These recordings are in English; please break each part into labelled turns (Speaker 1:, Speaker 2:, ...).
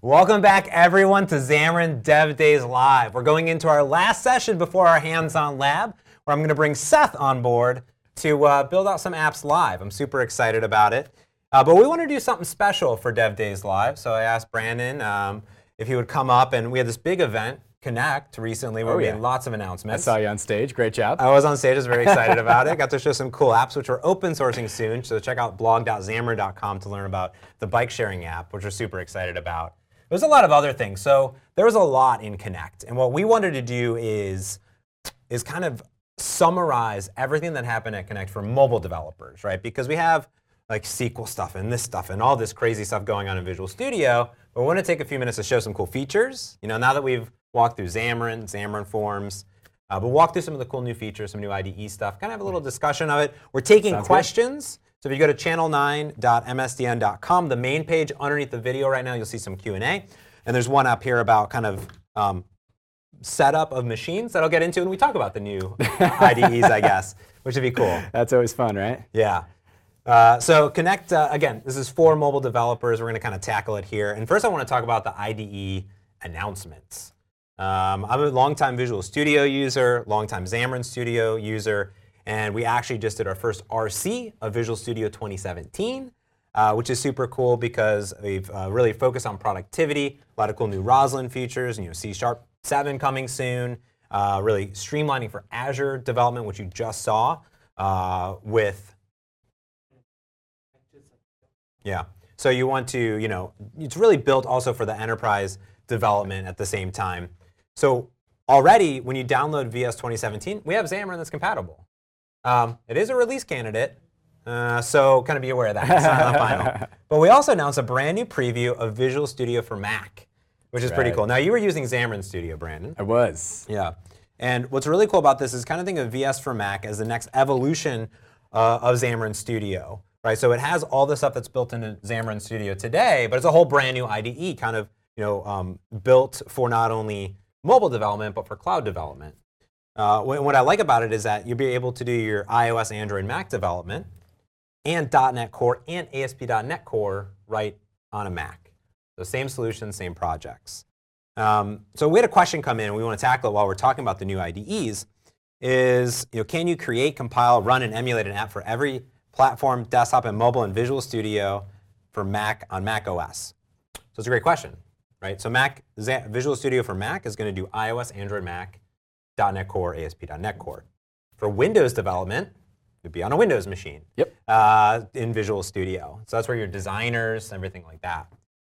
Speaker 1: Welcome back, everyone, to Xamarin Dev Days Live. We're going into our last session before our hands-on lab, where I'm going to bring Seth on board to build out some apps live. I'm super excited about it. But we want to do something special for Dev Days Live, so I asked Brandon if he would come up, and we had this big event, Connect, recently, where we had lots of announcements.
Speaker 2: I saw you on stage. Great job.
Speaker 1: I was on stage. I was very excited about it. Got to show some cool apps, which we're open sourcing soon. So check out blog.xamarin.com to learn about the bike sharing app, which we're super excited about. There's a lot of other things. So there was a lot in Connect. And what we wanted to do is kind of summarize everything that happened at Connect for mobile developers, right? Because we have like SQL stuff and this stuff and all this crazy stuff going on in Visual Studio. But we want to take a few minutes to show some cool features. You know, now that we've walked through Xamarin Forms, but walk through some of the cool new features, some new IDE stuff, kind of have a little discussion of it. We're taking questions. So if you go to channel9.msdn.com, the main page underneath the video right now, you'll see some Q&A. And there's one up here about kind of setup of machines that I'll get into, and we talk about the new IDEs, I guess, which would be cool.
Speaker 2: That's always fun, right?
Speaker 1: Yeah. So Connect, again, this is for mobile developers. We're going to kind of tackle it here. And first I want to talk about the IDE announcements. I'm a longtime Visual Studio user, longtime Xamarin Studio user, and we actually just did our first RC of Visual Studio 2017, which is super cool because we've really focused on productivity, a lot of cool new Roslyn features, and C#7 coming soon, really streamlining for Azure development, which you just saw with. Yeah. So you want to, it's really built also for the enterprise development at the same time. So already, when you download VS 2017, we have Xamarin that's compatible. It is a release candidate, so kind of be aware of that. It's not final. But we also announced a brand new preview of Visual Studio for Mac, which is pretty cool. Now, you were using Xamarin Studio, Brandon.
Speaker 2: I was.
Speaker 1: Yeah. And what's really cool about this is kind of think of VS for Mac as the next evolution of Xamarin Studio. Right, so it has all the stuff that's built into Xamarin Studio today, but it's a whole brand new IDE, kind of built for not only mobile development but for cloud development. What I like about it is that you'll be able to do your iOS, Android, Mac development and .NET Core and ASP.NET Core right on a Mac. So same solution, same projects. So we had a question come in, and we want to tackle it while we're talking about the new IDEs. Is can you create, compile, run, and emulate an app for every platform, desktop, and mobile in Visual Studio for Mac on Mac OS? So it's a great question, right? So Visual Studio for Mac is going to do iOS, Android, Mac, .NET Core, ASP.NET Core. For Windows development, it would be on a Windows machine.
Speaker 2: Yep.
Speaker 1: In Visual Studio. So that's where your designers, everything like that.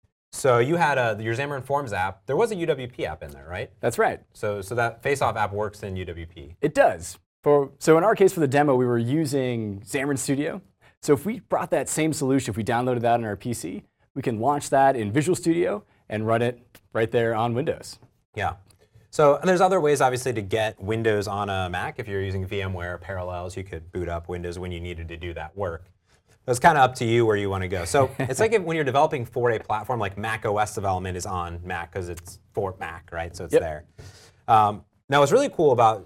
Speaker 1: So you had your Xamarin Forms app. There was a UWP app in there, right?
Speaker 2: That's right.
Speaker 1: So that face-off app works in UWP.
Speaker 2: It does. So in our case, for the demo, we were using Xamarin Studio. So if we brought that same solution, if we downloaded that on our PC, we can launch that in Visual Studio and run it right there on Windows.
Speaker 1: Yeah. So and there's other ways, obviously, to get Windows on a Mac. If you're using VMware Parallels, you could boot up Windows when you needed to do that work. It's kind of up to you where you want to go. So it's like when you're developing for a platform, like Mac OS development is on Mac because it's for Mac, right? So it's there. Now, what's really cool about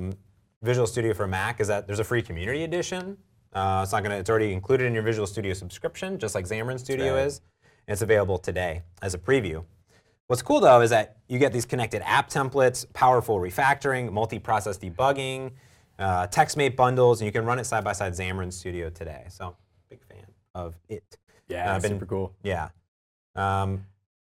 Speaker 1: Visual Studio for Mac is that there's a free community edition. It's already included in your Visual Studio subscription, just like Xamarin Studio is. And it's available today as a preview. What's cool, though, is that you get these connected app templates, powerful refactoring, multi-process debugging, TextMate bundles, and you can run it side by side Xamarin Studio today. So, big fan of it.
Speaker 2: Yeah, super cool.
Speaker 1: Yeah. And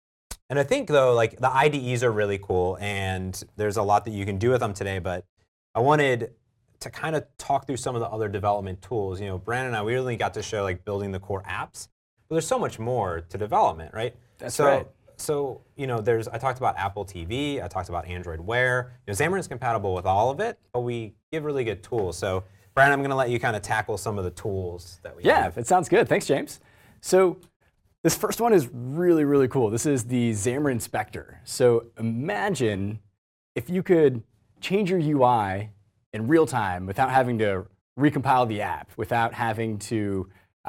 Speaker 1: I think, though, like the IDEs are really cool, and there's a lot that you can do with them today, but I wanted to kind of talk through some of the other development tools. Brandon and I, we really got to show like building the core apps, but there's so much more to development, right?
Speaker 2: That's right.
Speaker 1: So, I talked about Apple TV, I talked about Android Wear. Xamarin is compatible with all of it, but we give really good tools. So, Brandon, I'm going to let you kind of tackle some of the tools that we have.
Speaker 2: Yeah, that sounds good. Thanks, James. So, this first one is really, really cool. This is the Xamarin Inspector. So, imagine if you could change your UI in real time without having to recompile the app, without having to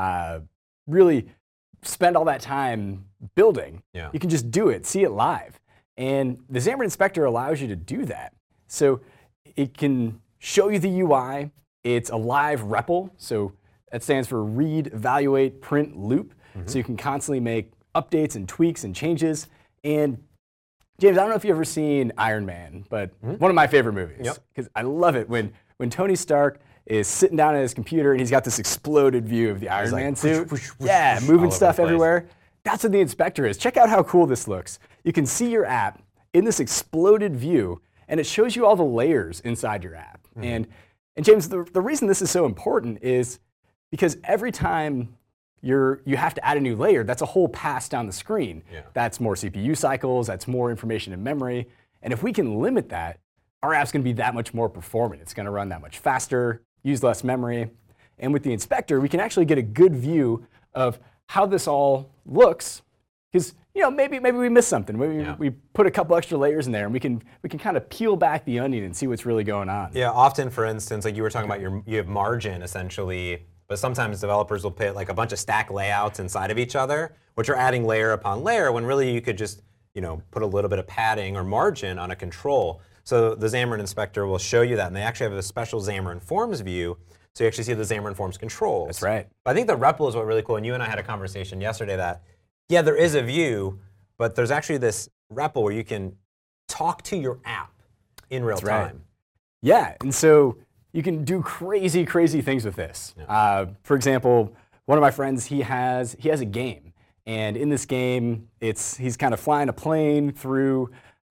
Speaker 2: really spend all that time building.
Speaker 1: Yeah.
Speaker 2: You can just do it, see it live. And the Xamarin Inspector allows you to do that. So it can show you the UI. It's a live REPL. So that stands for read, evaluate, print, loop. So you can constantly make updates and tweaks and changes. And James, I don't know if you've ever seen Iron Man, but one of my favorite movies. Because I love it when Tony Stark is sitting down at his computer and he's got this exploded view of the Iron Man suit. Yeah, moving stuff everywhere. That's what the inspector is. Check out how cool this looks. You can see your app in this exploded view, and it shows you all the layers inside your app. And James, the reason this is so important is because every time you have to add a new layer, that's a whole pass down the screen. That's more CPU cycles, that's more information in memory. And if we can limit that, our app's going to be that much more performant. It's going to run that much faster, use less memory. And with the inspector, we can actually get a good view of how this all looks. Because maybe we missed something. Maybe we put a couple extra layers in there, and we can kind of peel back the onion and see what's really going on.
Speaker 1: Yeah, often, for instance, like you were talking about, you have margin essentially. But sometimes developers will put like a bunch of stack layouts inside of each other, which are adding layer upon layer, when really you could just put a little bit of padding or margin on a control. So the Xamarin Inspector will show you that, and they actually have a special Xamarin Forms view, so you actually see the Xamarin Forms controls.
Speaker 2: That's right.
Speaker 1: But I think the REPL is what really cool, and you and I had a conversation yesterday that, yeah, there is a view, but there's actually this REPL where you can talk to your app in real time.
Speaker 2: Right. Yeah, and so you can do crazy, crazy things with this. For example, one of my friends, he has a game, and in this game, he's kind of flying a plane through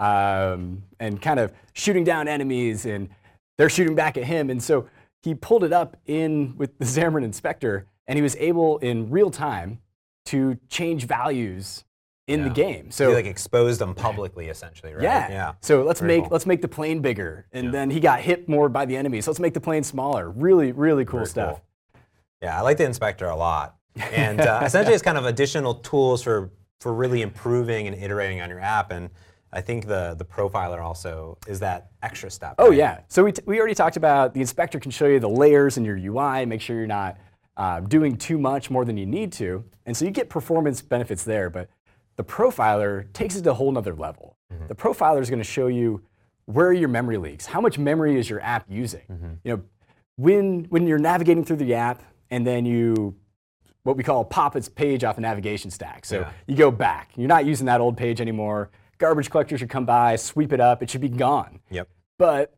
Speaker 2: and kind of shooting down enemies, and they're shooting back at him. And so he pulled it up with the Xamarin Inspector, and he was able in real time to change values in the game. So
Speaker 1: he like exposed them publicly, essentially, right?
Speaker 2: Yeah. So let's make the plane bigger, and then he got hit more by the enemy. So let's make the plane smaller. Really, really cool stuff.
Speaker 1: Cool. Yeah, I like the inspector a lot, and essentially it's kind of additional tools for really improving and iterating on your app. And I think the profiler also is that extra step.
Speaker 2: Oh yeah. So we already talked about the inspector can show you the layers in your UI, make sure you're not doing too much more than you need to, and so you get performance benefits there. But the profiler takes it to a whole nother level. The profiler is going to show you where are your memory leaks, how much memory is your app using. When you're navigating through the app and then you what we call pop its page off a navigation stack. So you go back. You're not using that old page anymore. Garbage collector should come by, sweep it up. It should be gone. But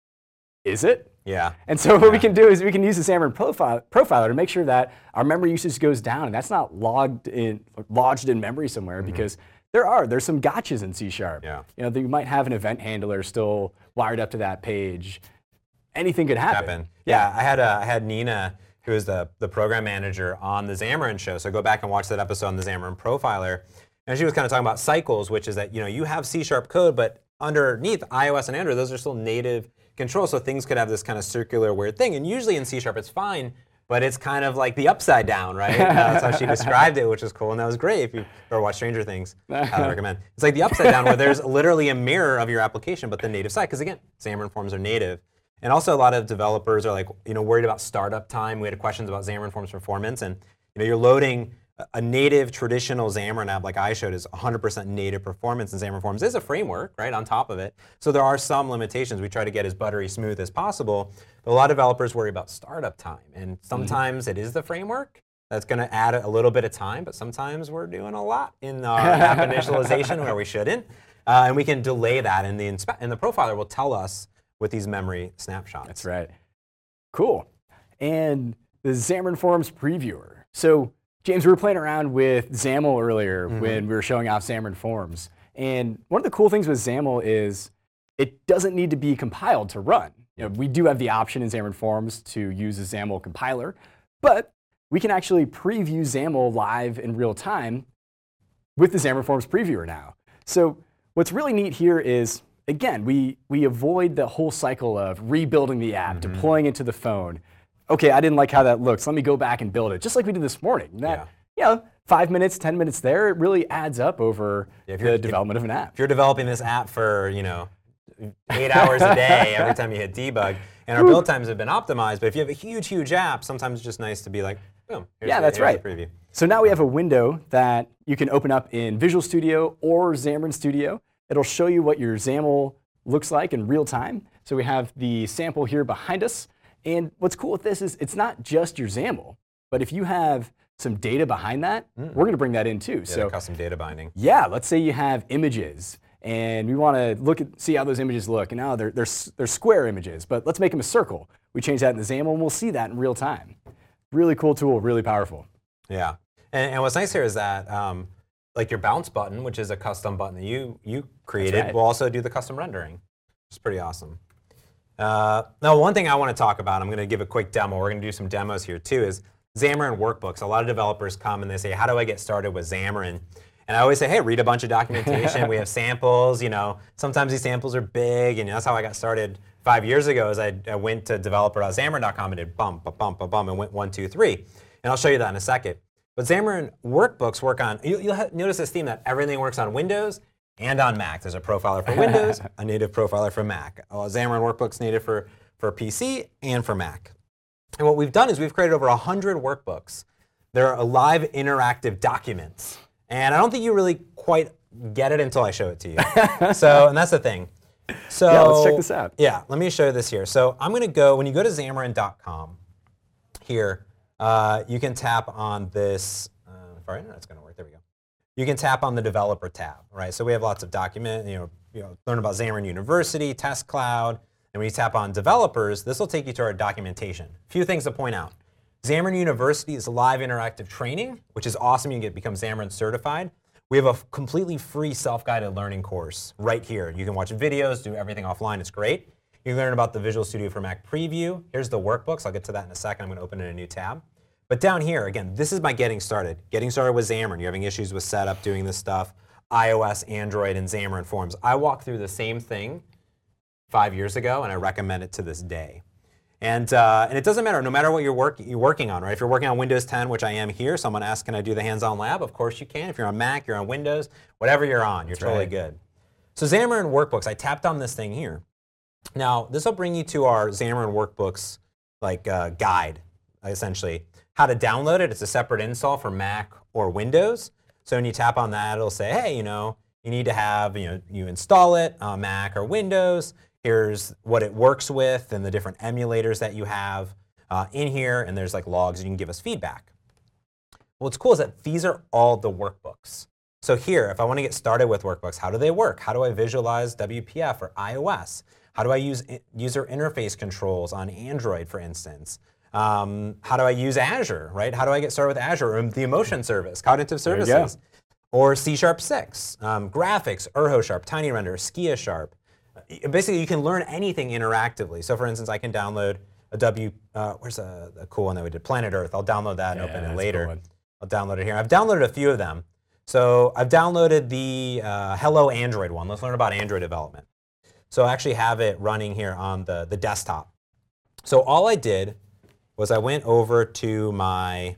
Speaker 2: is it?
Speaker 1: Yeah.
Speaker 2: And so what we can do is we can use the Xamarin profiler to make sure that our memory usage goes down, and that's not lodged in memory somewhere, because there's some gotchas in C#. You might have an event handler still wired up to that page. Anything could happen.
Speaker 1: Yeah. I had Nina, who is the program manager on the Xamarin show. So go back and watch that episode on the Xamarin profiler. And she was kind of talking about cycles, which is that you have C# code, but underneath iOS and Android, those are still native controls. So things could have this kind of circular weird thing. And usually in C# it's fine, but it's kind of like the upside down, right? That's how she described it, which is cool. And that was great. If you ever watch Stranger Things, I highly recommend. It's like the upside down where there's literally a mirror of your application, but the native side. Because again, Xamarin Forms are native. And also a lot of developers are like, worried about startup time. We had questions about Xamarin Forms performance, and you're loading a native traditional Xamarin app like I showed is 100% native performance, and Xamarin Forms is a framework, right, on top of it. So there are some limitations. We try to get as buttery smooth as possible. But a lot of developers worry about startup time, and sometimes it is the framework that's going to add a little bit of time, but sometimes we're doing a lot in our app initialization where we shouldn't, and we can delay that, and the profiler will tell us with these memory snapshots.
Speaker 2: That's right. Cool. And the Xamarin Forms previewer. So James, we were playing around with XAML earlier when we were showing off Xamarin Forms. And one of the cool things with XAML is it doesn't need to be compiled to run. We do have the option in Xamarin Forms to use a XAML compiler, but we can actually preview XAML live in real time with the Xamarin Forms previewer now. So what's really neat here is, again, we avoid the whole cycle of rebuilding the app, deploying it to the phone. Okay, I didn't like how that looks. Let me go back and build it, just like we did this morning. 5 minutes, 10 minutes there, it really adds up over the development of an app.
Speaker 1: If you're developing this app for 8 hours a day every time you hit debug, and our build times have been optimized, but if you have a huge, huge app, sometimes it's just nice to be like, boom, here's the preview.
Speaker 2: So now we have a window that you can open up in Visual Studio or Xamarin Studio. It'll show you what your XAML looks like in real time. So we have the sample here behind us. And what's cool with this is it's not just your XAML, but if you have some data behind that, we're going to bring that in too.
Speaker 1: Yeah,
Speaker 2: So
Speaker 1: custom data binding.
Speaker 2: yeah, let's say you have images and we want to see how those images look. And now they're square images, but let's make them a circle. We change that in the XAML and we'll see that in real time. Really cool tool, really powerful.
Speaker 1: Yeah, and what's nice here is that like your bounce button, which is a custom button that you created,
Speaker 2: right.
Speaker 1: will also do the custom rendering, which is pretty awesome. Now, one thing I want to talk about, I'm going to give a quick demo. We're going to do some demos here too, is Xamarin Workbooks. A lot of developers come and they say, how do I get started with Xamarin? And I always say, hey, read a bunch of documentation. We have samples. Sometimes these samples are big, and that's how I got started 5 years ago. Is I went to developer.xamarin.com and did bum, and went 1, 2, 3. And I'll show you that in a second. But Xamarin Workbooks work on, you'll notice this theme that everything works on Windows and on Mac. There's a profiler for Windows, a native profiler for Mac. Xamarin Workbooks native for PC and for Mac. And what we've done is we've created over 100 workbooks. They're live interactive documents. And I don't think you really quite get it until I show it to you. And that's the thing. So
Speaker 2: yeah, let's check this out.
Speaker 1: Yeah, let me show you this here. So I'm going to go, when you go to Xamarin.com here, you can tap on this, if our internet's going to work, there we go. You can tap on the developer tab, right? So we have lots of learn about Xamarin University, Test Cloud, and when you tap on developers, this will take you to our documentation. A few things to point out. Xamarin University is live interactive training, which is awesome. You can become Xamarin certified. We have a completely free self-guided learning course right here. You can watch videos, do everything offline. It's great. You can learn about the Visual Studio for Mac preview. Here's the workbooks. I'll get to that in a second. I'm going to open in a new tab. But down here, again, this is my getting started. Getting started with Xamarin. You're having issues with setup, doing this stuff, iOS, Android, and Xamarin Forms. I walked through the same thing 5 years ago, and I recommend it to this day. And it doesn't matter, no matter what you're working on, right? If you're working on Windows 10, which I am here, someone asked, can I do the hands-on lab? Of course you can. If you're on Mac, you're on Windows, whatever you're on, you're totally good. So Xamarin Workbooks, I tapped on this thing here. Now, this will bring you to our Xamarin Workbooks guide, essentially. How to download it. It's a separate install for Mac or Windows. So when you tap on that, it'll say, hey, you need to have, you install it on Mac or Windows. Here's what it works with and the different emulators that you have in here, and there's logs, and you can give us feedback. What's cool is that these are all the workbooks. So here, if I want to get started with workbooks, how do they work? How do I visualize WPF or iOS? How do I use user interface controls on Android, for instance? How do I use Azure, right? How do I get started with Azure or the Emotion Service, Cognitive Services? Or C#6, graphics, UrhoSharp, TinyRender, SkiaSharp. Basically, you can learn anything interactively. So for instance, I can download where's a cool one that we did, Planet Earth. I'll download that and open it later. Cool. I'll download it here. I've downloaded a few of them. So I've downloaded the Hello Android one. Let's learn about Android development. So I actually have it running here on the desktop. So all I did was I went over to my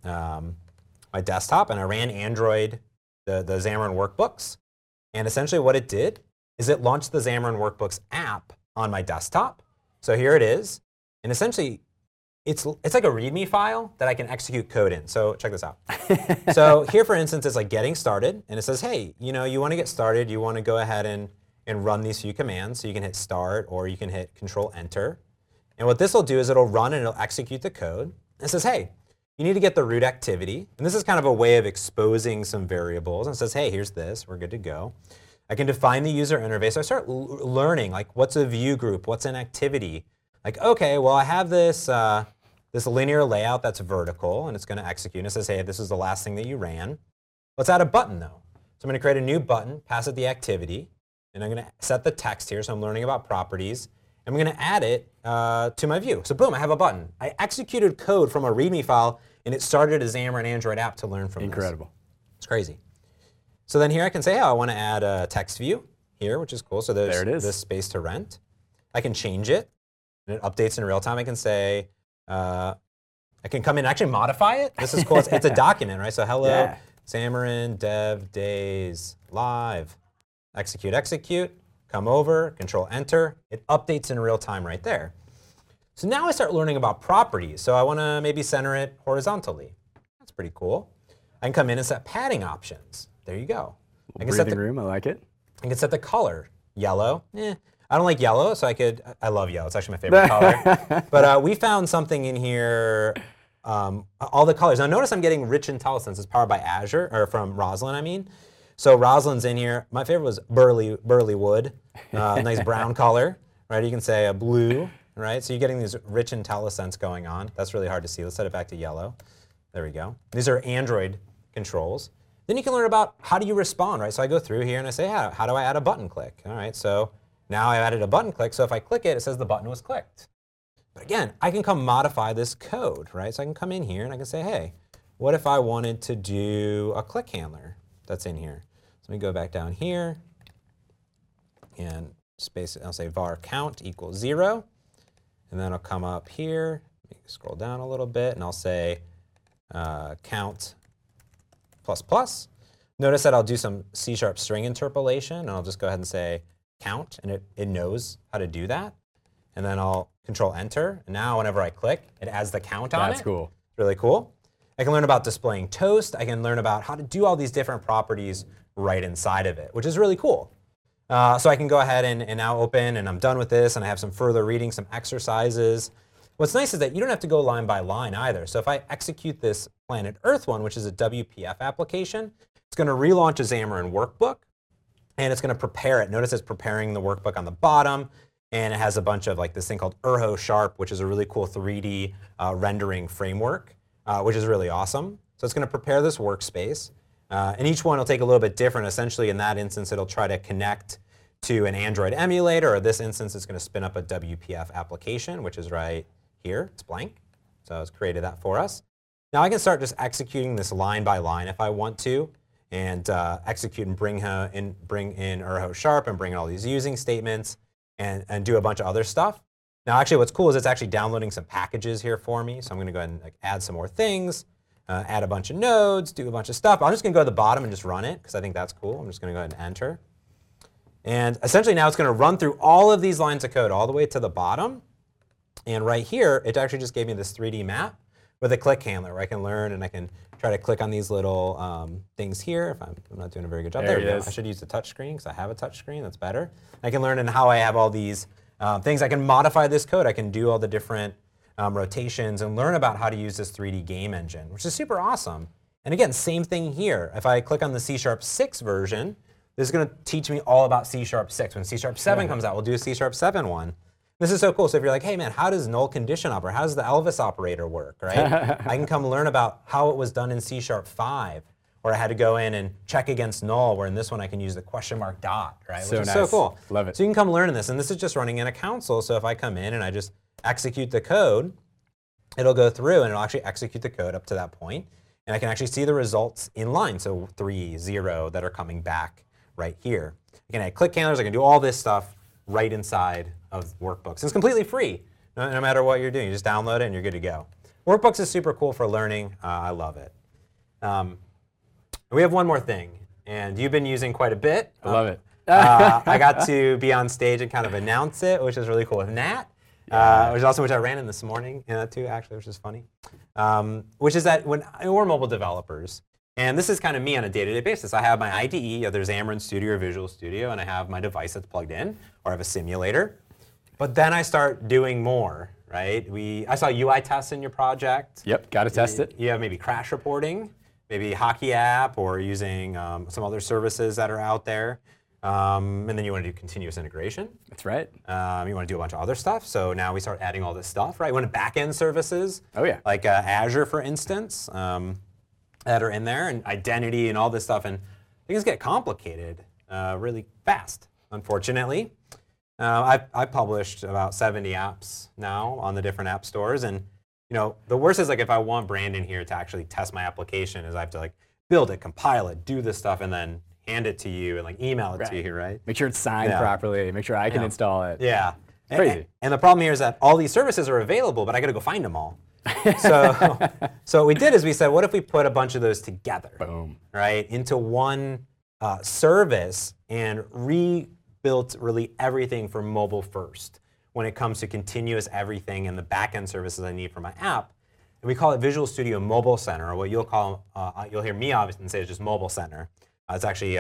Speaker 1: desktop and I ran Android, the Xamarin Workbooks. And essentially what it did is it launched the Xamarin Workbooks app on my desktop. So here it is. And essentially, it's like a README file that I can execute code in. So check this out. So here, for instance, it's like getting started. And it says, hey, you want to get started. You want to go ahead and run these few commands. So you can hit start or you can hit Control-Enter. And what this will do is it'll run and it'll execute the code. And it says, hey, you need to get the root activity. And this is kind of a way of exposing some variables. And it says, hey, here's this. We're good to go. I can define the user interface. So I start learning, what's a view group? What's an activity? Okay, well, I have this linear layout that's vertical, and it's going to execute. And it says, hey, this is the last thing that you ran. Let's add a button, though. So I'm going to create a new button, pass it the activity, and I'm going to set the text here. So I'm learning about properties. I'm going to add it to my view. So boom, I have a button. I executed code from a README file, and it started a Xamarin Android app to learn from
Speaker 2: Incredible.
Speaker 1: It's crazy. So then here I can say, I want to add a text view here, which is cool. So there's this space to rent. I can change it, and it updates in real time. I can say, I can come in and actually modify it. This is cool. It's a document, right? So hello, Xamarin Dev Days Live. Execute, come over, Control-Enter. It updates in real time right there. So now I start learning about properties. So I want to maybe center it horizontally. That's pretty cool. I can come in and set padding options. There you go.
Speaker 2: I can set the room. I like it.
Speaker 1: I can set the color. Yellow. I don't like yellow, so I love yellow. It's actually my favorite color. But we found something in here. all the colors. Now notice I'm getting rich IntelliSense. It's powered by Azure, or from Roslyn, I mean. So Roslyn's in here. My favorite was burly wood, nice brown color, right? You can say a blue, right? So you're getting these rich IntelliSense going on. That's really hard to see. Let's set it back to yellow. There we go. These are Android controls. Then you can learn about how do you respond, right? So I go through here and I say, how do I add a button click? All right, so now I added a button click. So if I click it, it says the button was clicked. But again, I can come modify this code, right? So I can come in here and I can say, hey, what if I wanted to do a click handler that's in here? So let me go back down here and I'll say var count equals 0. And then I'll come up here, scroll down a little bit, and I'll say count plus plus. Notice that I'll do some C# string interpolation, and I'll just go ahead and say count, and it knows how to do that. And then I'll control enter. And now whenever I click, it adds the count on it.
Speaker 2: That's cool.
Speaker 1: Really cool. I can learn about displaying toast. I can learn about how to do all these different properties right inside of it, which is really cool. So I can go ahead and now open, and I'm done with this, and I have some further reading, some exercises. What's nice is that you don't have to go line by line either. So if I execute this Planet Earth one, which is a WPF application, it's going to relaunch a Xamarin Workbook, and it's going to prepare it. Notice it's preparing the workbook on the bottom, and it has a bunch of like this thing called Urho Sharp, which is a really cool 3D rendering framework, which is really awesome. So it's going to prepare this workspace. And each one will take a little bit different. Essentially, in that instance, it'll try to connect to an Android emulator, or this instance, it's going to spin up a WPF application, which is right here. It's blank. So it's created that for us. Now I can start just executing this line by line if I want to, and execute and bring in Urho Sharp and bring in all these using statements and do a bunch of other stuff. Now actually what's cool is it's actually downloading some packages here for me. So I'm going to go ahead and like, add some more things. Add a bunch of nodes, do a bunch of stuff. I'm just going to go to the bottom and just run it because I think that's cool. I'm just going to go ahead and enter. And essentially now it's going to run through all of these lines of code all the way to the bottom. And right here, it actually just gave me this 3D map with a click handler where I can learn and I can try to click on these little things here. If I'm not doing a very good job. There we go. I should use the touch screen because I have a touch screen. That's better. I can learn in how I have all these things. I can modify this code. I can do all the different rotations and learn about how to use this 3D game engine, which is super awesome. And again, same thing here. If I click on the C#6 version, this is going to teach me all about C#6. When C#7 comes out, we'll do a C#7 one. This is so cool. So if you're like, hey man, how does null condition operate? How does the Elvis operator work, right? I can come learn about how it was done in C#5, where I had to go in and check against null, where in this one I can use the question mark dot, right?
Speaker 2: So
Speaker 1: which is
Speaker 2: nice.
Speaker 1: so cool.
Speaker 2: Love it.
Speaker 1: So you can come learn this, and this is just running in a console. So if I come in and I just execute the code, it'll go through and it'll actually execute the code up to that point, and I can actually see the results in line. So 3, 0 that are coming back right here. I can add click handlers. I can do all this stuff right inside of Workbooks. It's completely free, no matter what you're doing. You just download it and you're good to go. Workbooks is super cool for learning. I love it. We have one more thing, and you've been using quite a bit.
Speaker 2: I love it.
Speaker 1: I got to be on stage and kind of announce it, which is really cool with Nat. Which I ran in this morning too, actually, which is funny. Which is that when we're mobile developers, and this is kind of me on a day-to-day basis. I have my IDE, either Xamarin Studio or Visual Studio, and I have my device that's plugged in, or I have a simulator. But then I start doing more, right? I saw UI tests in your project.
Speaker 2: Yep, got to test it.
Speaker 1: You have maybe crash reporting, maybe Hockey app, or using some other services that are out there. And then you want to do continuous integration.
Speaker 2: That's right.
Speaker 1: You want to do a bunch of other stuff. So now we start adding all this stuff, right? You want to back-end services.
Speaker 2: Oh, yeah.
Speaker 1: Like Azure, for instance, that are in there, and identity and all this stuff. And things get complicated really fast, unfortunately. I've published about 70 apps now on the different app stores. And the worst is like if I want Brandon here to actually test my application, is I have to like build it, compile it, do this stuff, and then hand it to you and like email it to you, right?
Speaker 2: Make sure it's signed properly. Make sure I can install it.
Speaker 1: Yeah.
Speaker 2: It's crazy.
Speaker 1: And the problem here is that all these services are available, but I got to go find them all. So what we did is we said, what if we put a bunch of those together,
Speaker 2: Boom.
Speaker 1: Right, into one service and rebuilt really everything for mobile first when it comes to continuous everything and the back-end services I need for my app. And we call it Visual Studio Mobile Center, or what you'll hear me obviously say is just Mobile Center. It's actually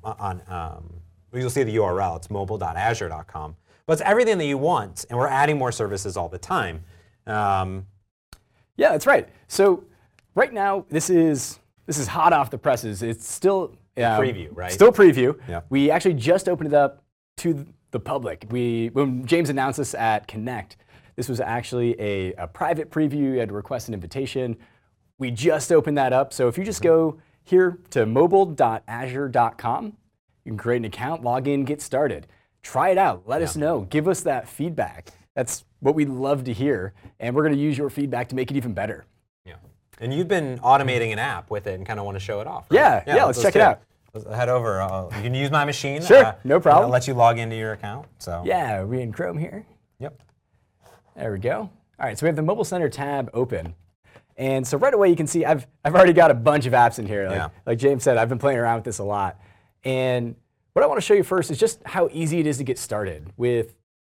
Speaker 1: you'll see the URL. It's mobile.azure.com. But it's everything that you want, and we're adding more services all the time.
Speaker 2: Yeah, that's right. So right now, this is hot off the presses. It's still
Speaker 1: preview, right?
Speaker 2: Still preview.
Speaker 1: Yeah.
Speaker 2: We actually just opened it up to the public. When James announced this at Connect, this was actually a private preview. You had to request an invitation. We just opened that up. So if you just go here to mobile.azure.com, you can create an account, log in, get started. Try it out. Let us know. Give us that feedback. That's what we'd love to hear. And we're going to use your feedback to make it even better.
Speaker 1: Yeah. And you've been automating an app with it and kind of want to show it off, right?
Speaker 2: Yeah, let's check it out.
Speaker 1: Let's head over. You can use my machine.
Speaker 2: Sure, no problem.
Speaker 1: I'll let you log into your account. So.
Speaker 2: Yeah, we're in Chrome here.
Speaker 1: Yep.
Speaker 2: There we go. All right, so we have the Mobile Center tab open. And so right away you can see I've already got a bunch of apps in here. Like James said, I've been playing around with this a lot. And what I want to show you first is just how easy it is to get started with.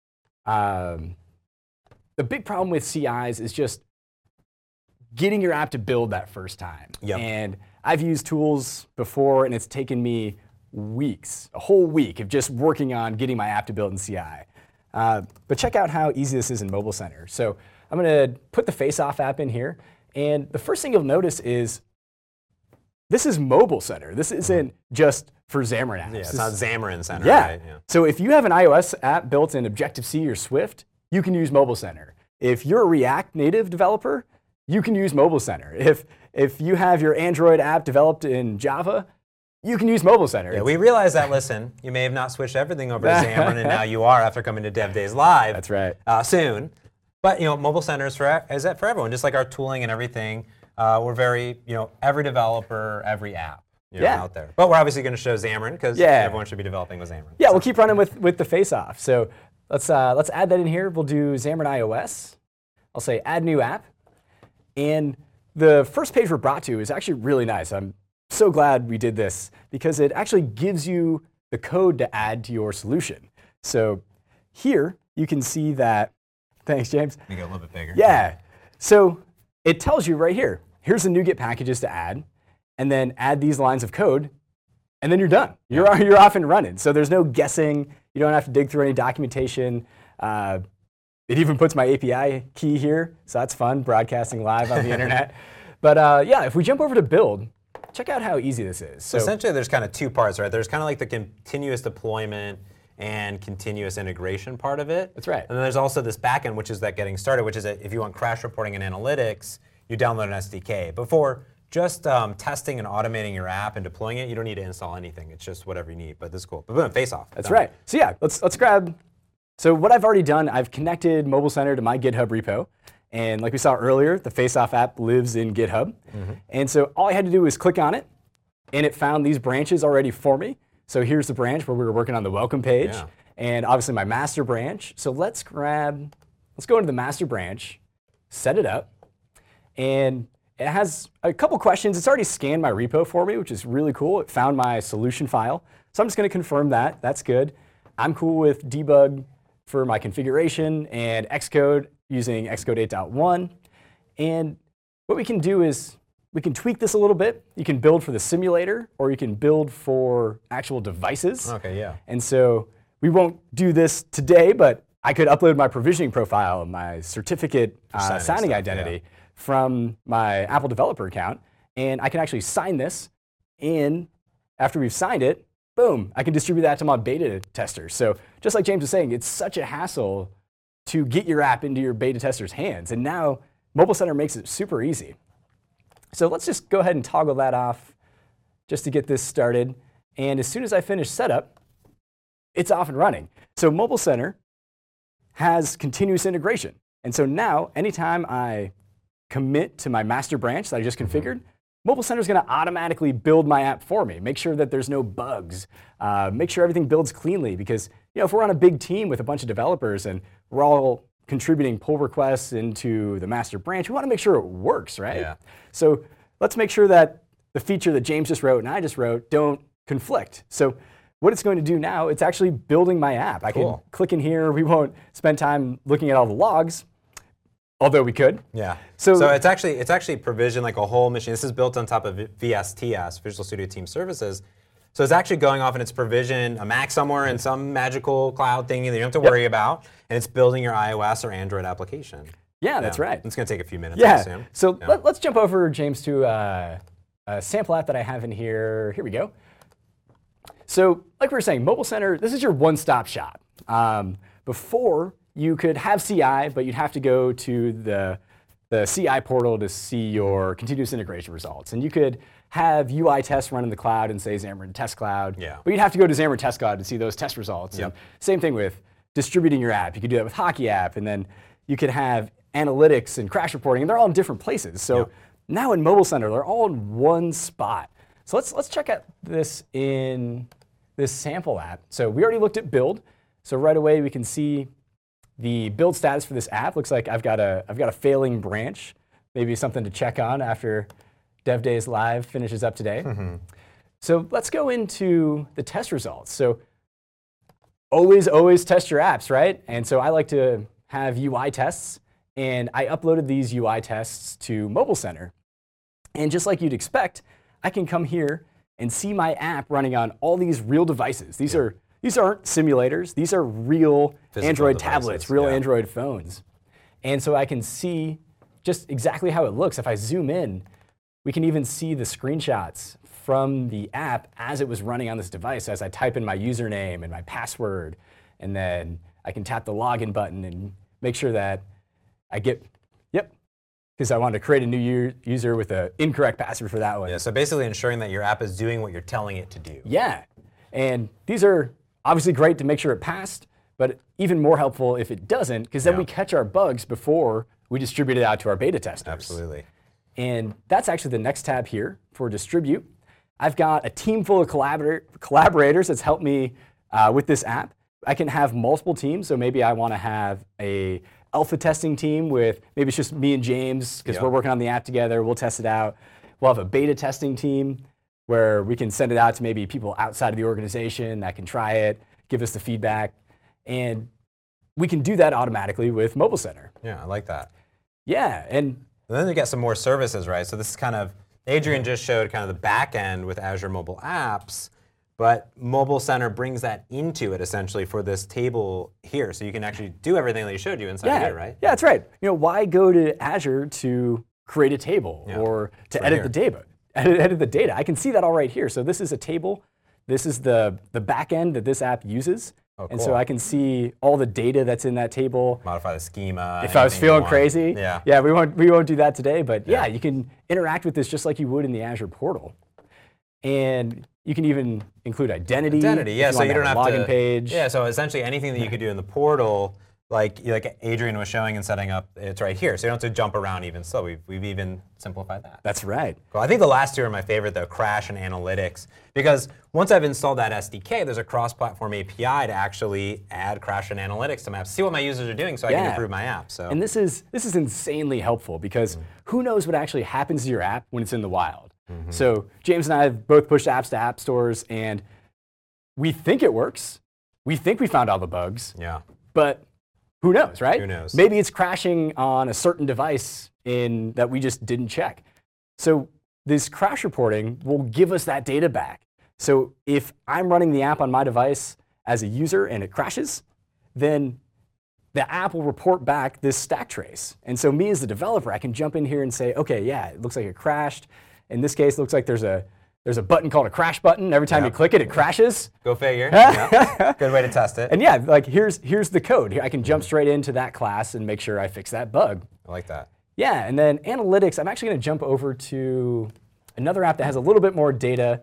Speaker 2: The big problem with CIs is just getting your app to build that first time.
Speaker 1: Yep.
Speaker 2: And I've used tools before, and it's taken me weeks, a whole week of just working on getting my app to build in CI. But check out how easy this is in Mobile Center. So I'm going to put the Face-Off app in here. And the first thing you'll notice is this is Mobile Center. This isn't just for Xamarin apps.
Speaker 1: Yeah, it's not Xamarin Center,
Speaker 2: yeah.
Speaker 1: right? Yeah.
Speaker 2: So if you have an iOS app built in Objective-C or Swift, you can use Mobile Center. If you're a React Native developer, you can use Mobile Center. If you have your Android app developed in Java, you can use Mobile Center.
Speaker 1: Yeah, we realize that, listen, you may have not switched everything over to Xamarin, and now you are after coming to Dev Days Live.
Speaker 2: That's right.
Speaker 1: Soon. But Mobile Center is for everyone, just like our tooling and everything. We're very, every developer, every app out there. But we're obviously going to show Xamarin because everyone should be developing with Xamarin.
Speaker 2: Yeah, we'll keep running with the face-off. So let's add that in here. We'll do Xamarin iOS. I'll say add new app. And the first page we're brought to is actually really nice. I'm so glad we did this because it actually gives you the code to add to your solution. So here you can see that. Thanks, James.
Speaker 1: Make it a little bit bigger.
Speaker 2: Yeah. So it tells you right here, here's the NuGet packages to add, and then add these lines of code, and then you're done. You're off and running. So there's no guessing. You don't have to dig through any documentation. It even puts my API key here, so that's fun, broadcasting live on the internet. But yeah, if we jump over to build, check out how easy this is.
Speaker 1: So essentially, there's kind of two parts, right? There's kind of like the continuous deployment and continuous integration part of it.
Speaker 2: That's right.
Speaker 1: And then there's also this backend, which is that getting started, which is that if you want crash reporting and analytics, you download an SDK. But for just testing and automating your app and deploying it, you don't need to install anything. It's just whatever you need. But this is cool. But boom, Face-Off.
Speaker 2: That's right. So yeah, let's grab. So what I've already done, I've connected Mobile Center to my GitHub repo. And like we saw earlier, the Face-Off app lives in GitHub. And so all I had to do was click on it, and it found these branches already for me. So here's the branch where we were working on the welcome page, and obviously my master branch. So let's go into the master branch, set it up, and it has a couple questions. It's already scanned my repo for me, which is really cool. It found my solution file. So I'm just going to confirm that. That's good. I'm cool with debug for my configuration and Xcode using Xcode 8.1. And what we can do is we can tweak this a little bit. You can build for the simulator, or you can build for actual devices.
Speaker 1: Okay, yeah.
Speaker 2: And so we won't do this today, but I could upload my provisioning profile, my certificate signing identity from my Apple developer account, and I can actually sign this. And after we've signed it, boom, I can distribute that to my beta testers. So just like James was saying, it's such a hassle to get your app into your beta testers' hands. And now Mobile Center makes it super easy. So let's just go ahead and toggle that off just to get this started. And as soon as I finish setup, it's off and running. So Mobile Center has continuous integration. And so now, anytime I commit to my master branch that I just configured, Mobile Center is going to automatically build my app for me, make sure that there's no bugs, make sure everything builds cleanly. Because if we're on a big team with a bunch of developers and we're all contributing pull requests into the master branch, we want to make sure it works, right?
Speaker 1: Yeah.
Speaker 2: So let's make sure that the feature that James just wrote and I just wrote don't conflict. So what it's going to do now, it's actually building my app. I can click in here. We won't spend time looking at all the logs, although we could.
Speaker 1: Yeah. So it's actually provisioned like a whole machine. This is built on top of VSTS, Visual Studio Team Services. So it's actually going off and it's provisioned a Mac somewhere in some magical cloud thing that you don't have to worry about, and it's building your iOS or Android application.
Speaker 2: Yeah, that's right.
Speaker 1: It's going to take a few minutes, I
Speaker 2: Yeah.
Speaker 1: assume.
Speaker 2: So let's jump over, James, to a sample app that I have in here. Here we go. So like we were saying, Mobile Center, this is your one-stop shop. Before, you could have CI, but you'd have to go to the CI portal to see your continuous integration results. And you could have UI tests run in the cloud and say Xamarin Test Cloud.
Speaker 1: Yeah.
Speaker 2: But you'd have to go to Xamarin Test Cloud to see those test results.
Speaker 1: Yep.
Speaker 2: And same thing with distributing your app. You could do that with Hockey app, and then you could have analytics and crash reporting, and they're all in different places. So
Speaker 1: Yep.
Speaker 2: now in Mobile Center, they're all in one spot. So let's check out this in this sample app. So we already looked at build. So right away we can see the build status for this app. Looks like I've got a failing branch. Maybe something to check on after Dev Days Live finishes up today. So let's go into the test results. So always test your apps, right? And so I like to have UI tests, and I uploaded these UI tests to Mobile Center. And just like you'd expect, I can come here and see my app running on all these real devices. These aren't simulators. These are real
Speaker 1: Physical
Speaker 2: Android
Speaker 1: devices,
Speaker 2: tablets, real
Speaker 1: yeah.
Speaker 2: Android phones. And so I can see just exactly how it looks. If I zoom in, we can even see the screenshots from the app as it was running on this device, as I type in my username and my password, and then I can tap the login button and make sure that I get, because I wanted to create a new user with an incorrect password for that one.
Speaker 1: Yeah, so basically ensuring that your app is doing what you're telling it to do.
Speaker 2: Yeah, and these are obviously great to make sure it passed, but even more helpful if it doesn't, because then we catch our bugs before we distribute it out to our beta testers.
Speaker 1: Absolutely.
Speaker 2: And that's actually the next tab here for distribute. I've got a team full of collaborators that's helped me with this app. I can have multiple teams, so maybe I want to have a alpha testing team with, maybe it's just me and James, because we're working on the app together, we'll test it out. We'll have a beta testing team where we can send it out to maybe people outside of the organization that can try it, give us the feedback, and we can do that automatically with Mobile Center.
Speaker 1: Yeah, I like that.
Speaker 2: Yeah, and
Speaker 1: then you get some more services, right? So this is kind of, Adrian just showed kind of the back end with Azure Mobile Apps, but Mobile Center brings that into it essentially for this table here. So you can actually do everything that he showed you inside here, right?
Speaker 2: Yeah, that's right. You know, why go to Azure to create a table or to edit the data? Edit the data. I can see that all right here. So this is a table. This is the back end that this app uses.
Speaker 1: Oh,
Speaker 2: and
Speaker 1: cool.
Speaker 2: so I can see all the data that's in that table.
Speaker 1: Modify the schema.
Speaker 2: If I was feeling crazy,
Speaker 1: yeah,
Speaker 2: we won't do that today. But yeah, you can interact with this just like you would in the Azure portal, and you can even include identity.
Speaker 1: Yeah. So you don't have
Speaker 2: login
Speaker 1: to.
Speaker 2: page.
Speaker 1: Yeah. So essentially, anything that you could do in the portal, like Adrian was showing and setting up, it's right here. So you don't have to jump around even. So we've even simplified that.
Speaker 2: That's right.
Speaker 1: Cool. I think the last two are my favorite, though, Crash and Analytics, because once I've installed that SDK, there's a cross-platform API to actually add Crash and Analytics to maps, see what my users are doing, so I can improve my app. So.
Speaker 2: And this is insanely helpful because who knows what actually happens to your app when it's in the wild. So James and I have both pushed apps to app stores, and we think it works. We think we found all the bugs.
Speaker 1: Yeah.
Speaker 2: But who knows, right?
Speaker 1: Who knows?
Speaker 2: Maybe it's crashing on a certain device that we just didn't check. So this crash reporting will give us that data back. So if I'm running the app on my device as a user and it crashes, then the app will report back this stack trace. And so me as the developer, I can jump in here and say, okay, yeah, it looks like it crashed. In this case, it looks like there's a button called a crash button. Every time you click it, it crashes.
Speaker 1: Go figure. Yeah. Good way to test it.
Speaker 2: And yeah, like here's the code. Here I can jump straight into that class and make sure I fix that bug.
Speaker 1: I like that.
Speaker 2: Yeah, and then analytics, I'm actually going to jump over to another app that has a little bit more data.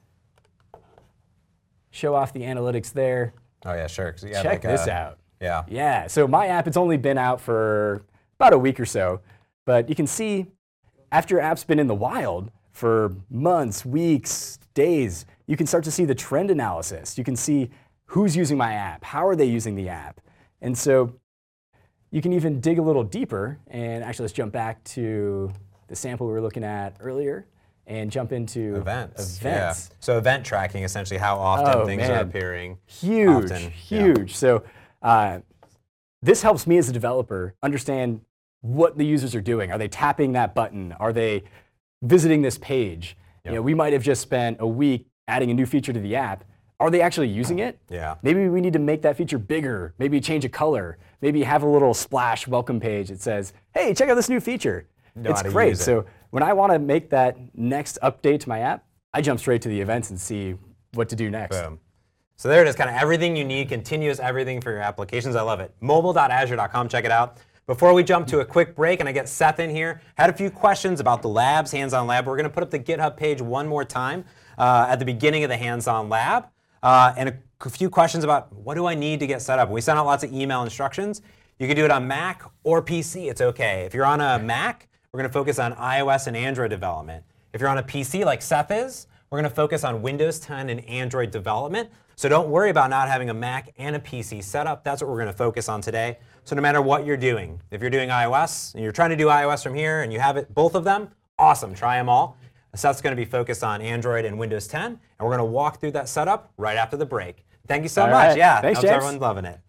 Speaker 2: Show off the analytics there.
Speaker 1: Oh yeah, sure.
Speaker 2: Check this out.
Speaker 1: Yeah.
Speaker 2: Yeah, so my app, it's only been out for about a week or so, but you can see after your app's been in the wild for months, weeks, days, you can start to see the trend analysis. You can see who's using my app, how are they using the app. And so you can even dig a little deeper, and actually let's jump back to the sample we were looking at earlier and jump into
Speaker 1: events. Yeah. So event tracking, essentially how often things are appearing.
Speaker 2: Huge.
Speaker 1: Yeah.
Speaker 2: So this helps me as a developer understand what the users are doing. Are they tapping that button? Are they visiting this page?
Speaker 1: Yep.
Speaker 2: You know, we might have just spent a week adding a new feature to the app. are they actually using it?
Speaker 1: Yeah.
Speaker 2: Maybe we need to make that feature bigger, maybe change a color, maybe have a little splash welcome page that says, hey, check out this new feature. It's great. So when I want to make that next update to my app, I jump straight to the events and see what to do next.
Speaker 1: Boom. So there it is, kind of everything you need, continuous everything for your applications. I love it. Mobile.azure.com, check it out. Before we jump to a quick break and I get Seth in here, had a few questions about the labs, hands-on lab. We're going to put up the GitHub page one more time at the beginning of the hands-on lab. And a few questions about what do I need to get set up. We sent out lots of email instructions. You can do it on Mac or PC. It's OK. If you're on a Mac, we're going to focus on iOS and Android development. If you're on a PC like Seth is, we're going to focus on Windows 10 and Android development. So don't worry about not having a Mac and a PC set up. That's what we're going to focus on today. So no matter what you're doing, if you're doing iOS and you're trying to do iOS from here and you have it, both of them, awesome, try them all. Seth's going to be focused on Android and Windows 10, and we're going to walk through that setup right after the break. Thank you so much.
Speaker 2: Right.
Speaker 1: Yeah,
Speaker 2: thanks,
Speaker 1: I hope
Speaker 2: James.
Speaker 1: everyone's loving it.